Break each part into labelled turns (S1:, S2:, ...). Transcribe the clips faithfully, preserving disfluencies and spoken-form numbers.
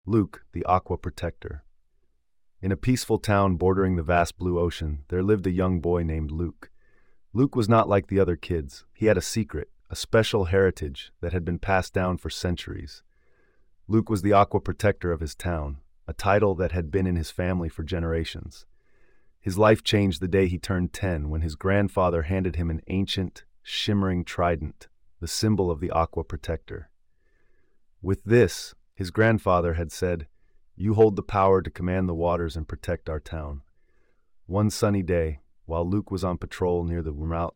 S1: Luke, the Aqua Protector. In a peaceful town bordering the vast blue ocean, there lived a young boy named Luke. Luke was not like the other kids. He had a secret, a special heritage that had been passed down for centuries. Luke was the Aqua Protector of his town, a title that had been in his family for generations. His life changed the day he turned ten when his grandfather handed him an ancient, shimmering trident, the symbol of the Aqua Protector. With this, his grandfather had said, "You hold the power to command the waters and protect our town." One sunny day, while Luke was on patrol near the remote,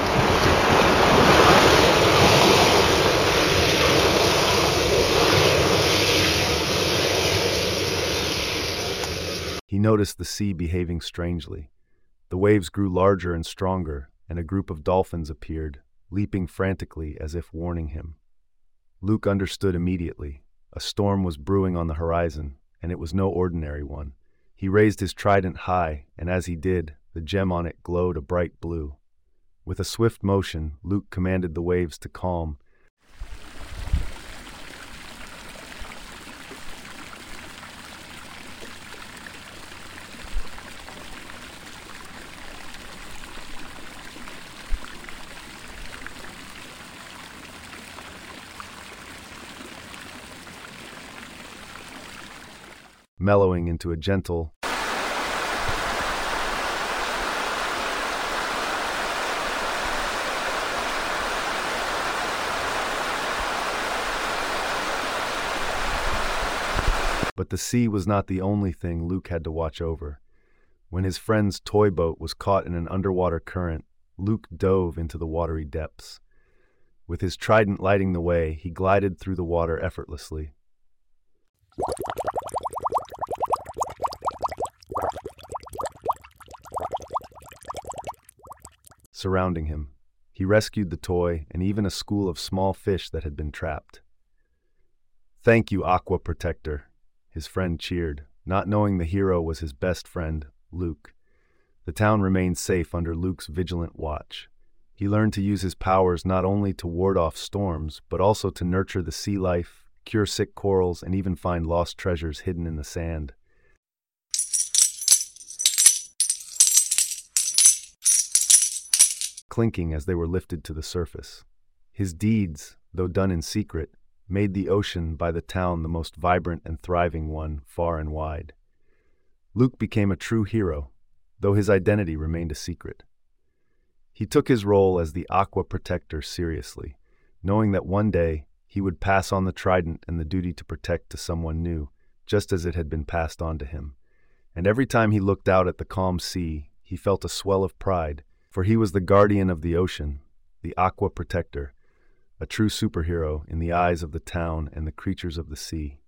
S1: he noticed the sea behaving strangely. The waves grew larger and stronger, and a group of dolphins appeared, leaping frantically as if warning him. Luke understood immediately. A storm was brewing on the horizon, and it was no ordinary one. He raised his trident high, and as he did, the gem on it glowed a bright blue. With a swift motion, Luke commanded the waves to calm. Mellowing into a gentle But the sea was not the only thing Luke had to watch over. When his friend's toy boat was caught in an underwater current, Luke dove into the watery depths. With his trident lighting the way, he glided through the water effortlessly. Surrounding him, he rescued the toy and even a school of small fish that had been trapped. "Thank you, Aqua Protector," his friend cheered, not knowing the hero was his best friend, Luke. The town remained safe under Luke's vigilant watch. He learned to use his powers not only to ward off storms, but also to nurture the sea life, cure sick corals, and even find lost treasures hidden in the sand. Clinking as they were lifted to the surface. His deeds, though done in secret, made the ocean by the town the most vibrant and thriving one far and wide. Luke became a true hero, though his identity remained a secret. He took his role as the Aqua Protector seriously, knowing that one day he would pass on the trident and the duty to protect to someone new, just as it had been passed on to him. And every time he looked out at the calm sea, he felt a swell of pride, for he was the guardian of the ocean, the Aqua Protector, a true superhero in the eyes of the town and the creatures of the sea.